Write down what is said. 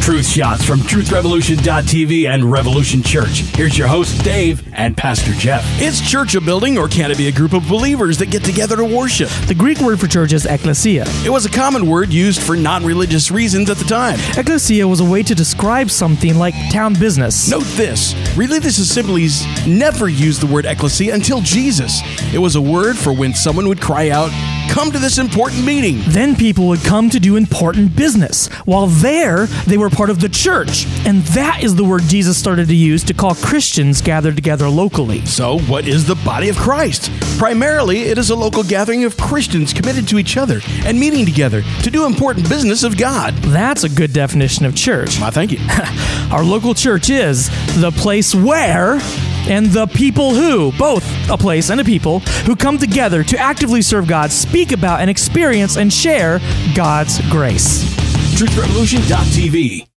Truth shots from TruthRevolution.tv and Revolution Church. Here's your host, Dave, and Pastor Jeff. Is church a building, or can it be a group of believers that get together to worship? The Greek word for church is ekklesia. It was a common word used for non-religious reasons at the time. Ekklesia was a way to describe something like town business. Note this, religious assemblies never used the word ecclesia until Jesus. It was a word for when someone would cry out, "Come to this important meeting." Then people would come to do important business. While there, they were part of the church. And that is the word Jesus started to use to call Christians gathered together locally. So, what is the body of Christ? Primarily, it is a local gathering of Christians committed to each other and meeting together to do important business of God. That's a good definition of church. Why, thank you. Our local church is the place where and the people who, both a place and a people, who come together to actively serve God, speak about and experience and share God's grace. TruthRevolution.tv